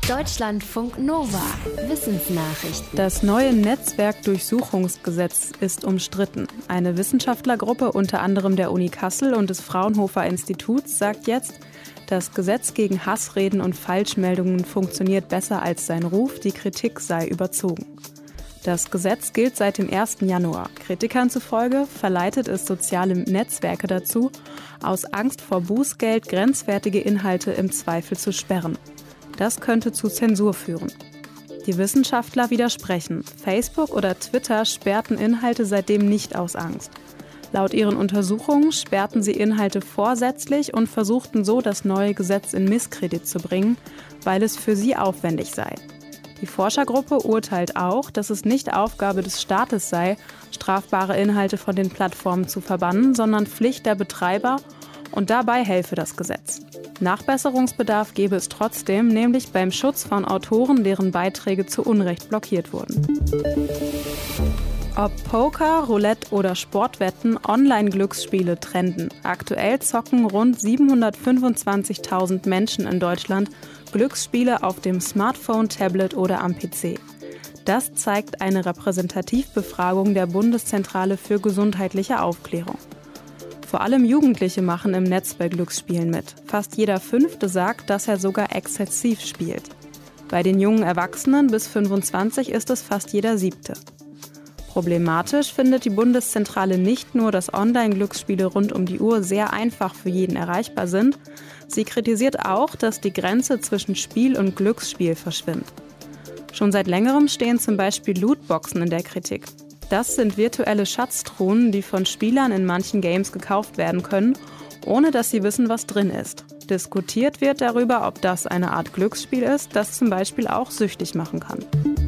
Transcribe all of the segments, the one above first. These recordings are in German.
Deutschlandfunk Nova. Wissensnachrichten. Das neue Netzwerkdurchsuchungsgesetz ist umstritten. Eine Wissenschaftlergruppe unter anderem der Uni Kassel und des Fraunhofer Instituts sagt jetzt, das Gesetz gegen Hassreden und Falschmeldungen funktioniert besser als sein Ruf, die Kritik sei überzogen. Das Gesetz gilt seit dem 1. Januar. Kritikern zufolge verleitet es soziale Netzwerke dazu, aus Angst vor Bußgeld grenzwertige Inhalte im Zweifel zu sperren. Das könnte zu Zensur führen. Die Wissenschaftler widersprechen. Facebook oder Twitter sperrten Inhalte seitdem nicht aus Angst. Laut ihren Untersuchungen sperrten sie Inhalte vorsätzlich und versuchten so, das neue Gesetz in Misskredit zu bringen, weil es für sie aufwendig sei. Die Forschergruppe urteilt auch, dass es nicht Aufgabe des Staates sei, strafbare Inhalte von den Plattformen zu verbannen, sondern Pflicht der Betreiber, und dabei helfe das Gesetz. Nachbesserungsbedarf gäbe es trotzdem, nämlich beim Schutz von Autoren, deren Beiträge zu Unrecht blockiert wurden. Ob Poker, Roulette oder Sportwetten, Online-Glücksspiele trenden. Aktuell zocken rund 725.000 Menschen in Deutschland Glücksspiele auf dem Smartphone, Tablet oder am PC. Das zeigt eine Repräsentativbefragung der Bundeszentrale für gesundheitliche Aufklärung. Vor allem Jugendliche machen im Netz bei Glücksspielen mit. Fast jeder Fünfte sagt, dass er sogar exzessiv spielt. Bei den jungen Erwachsenen bis 25 ist es fast jeder Siebte. Problematisch findet die Bundeszentrale nicht nur, dass Online-Glücksspiele rund um die Uhr sehr einfach für jeden erreichbar sind, sie kritisiert auch, dass die Grenze zwischen Spiel und Glücksspiel verschwimmt. Schon seit längerem stehen zum Beispiel Lootboxen in der Kritik. Das sind virtuelle Schatztruhen, die von Spielern in manchen Games gekauft werden können, ohne dass sie wissen, was drin ist. Diskutiert wird darüber, ob das eine Art Glücksspiel ist, das zum Beispiel auch süchtig machen kann.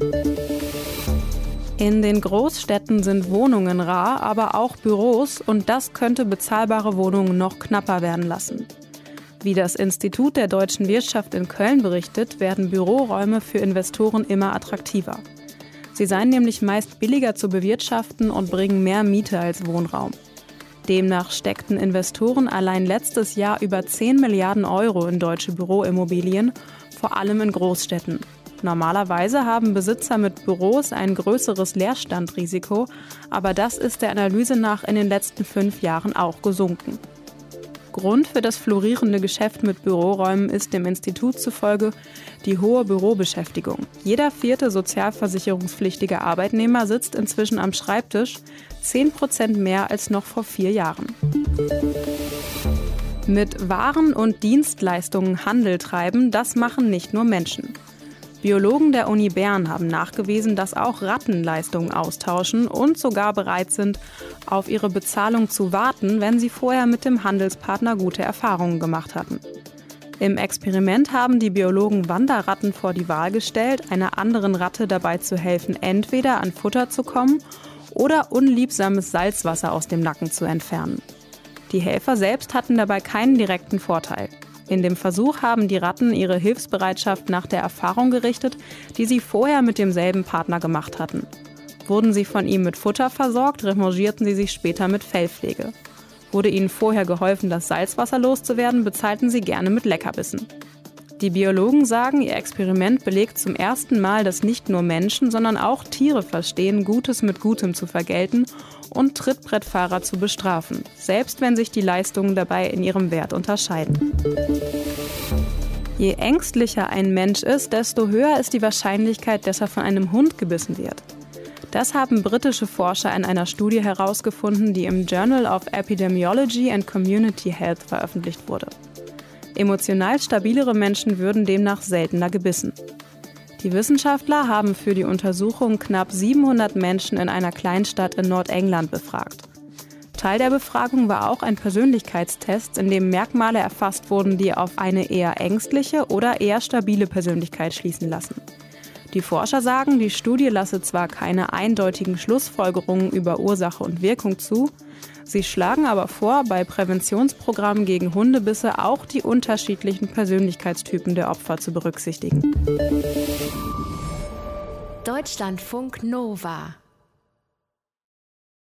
In den Großstädten sind Wohnungen rar, aber auch Büros, und das könnte bezahlbare Wohnungen noch knapper werden lassen. Wie das Institut der deutschen Wirtschaft in Köln berichtet, werden Büroräume für Investoren immer attraktiver. Sie seien nämlich meist billiger zu bewirtschaften und bringen mehr Miete als Wohnraum. Demnach steckten Investoren allein letztes Jahr über 10 Milliarden Euro in deutsche Büroimmobilien, vor allem in Großstädten. Normalerweise haben Besitzer mit Büros ein größeres Leerstandrisiko, aber das ist der Analyse nach in den letzten 5 Jahren auch gesunken. Grund für das florierende Geschäft mit Büroräumen ist dem Institut zufolge die hohe Bürobeschäftigung. Jeder 4. sozialversicherungspflichtige Arbeitnehmer sitzt inzwischen am Schreibtisch, 10% mehr als noch vor 4 Jahren. Mit Waren und Dienstleistungen Handel treiben, das machen nicht nur Menschen. Biologen der Uni Bern haben nachgewiesen, dass auch Ratten Leistungen austauschen und sogar bereit sind, auf ihre Bezahlung zu warten, wenn sie vorher mit dem Handelspartner gute Erfahrungen gemacht hatten. Im Experiment haben die Biologen Wanderratten vor die Wahl gestellt, einer anderen Ratte dabei zu helfen, entweder an Futter zu kommen oder unliebsames Salzwasser aus dem Nacken zu entfernen. Die Helfer selbst hatten dabei keinen direkten Vorteil. In dem Versuch haben die Ratten ihre Hilfsbereitschaft nach der Erfahrung gerichtet, die sie vorher mit demselben Partner gemacht hatten. Wurden sie von ihm mit Futter versorgt, revanchierten sie sich später mit Fellpflege. Wurde ihnen vorher geholfen, das Salzwasser loszuwerden, bezahlten sie gerne mit Leckerbissen. Die Biologen sagen, ihr Experiment belegt zum ersten Mal, dass nicht nur Menschen, sondern auch Tiere verstehen, Gutes mit Gutem zu vergelten und Trittbrettfahrer zu bestrafen, selbst wenn sich die Leistungen dabei in ihrem Wert unterscheiden. Je ängstlicher ein Mensch ist, desto höher ist die Wahrscheinlichkeit, dass er von einem Hund gebissen wird. Das haben britische Forscher in einer Studie herausgefunden, die im Journal of Epidemiology and Community Health veröffentlicht wurde. Emotional stabilere Menschen würden demnach seltener gebissen. Die Wissenschaftler haben für die Untersuchung knapp 700 Menschen in einer Kleinstadt in Nordengland befragt. Teil der Befragung war auch ein Persönlichkeitstest, in dem Merkmale erfasst wurden, die auf eine eher ängstliche oder eher stabile Persönlichkeit schließen lassen. Die Forscher sagen, die Studie lasse zwar keine eindeutigen Schlussfolgerungen über Ursache und Wirkung zu, sie schlagen aber vor, bei Präventionsprogrammen gegen Hundebisse auch die unterschiedlichen Persönlichkeitstypen der Opfer zu berücksichtigen. Deutschlandfunk Nova.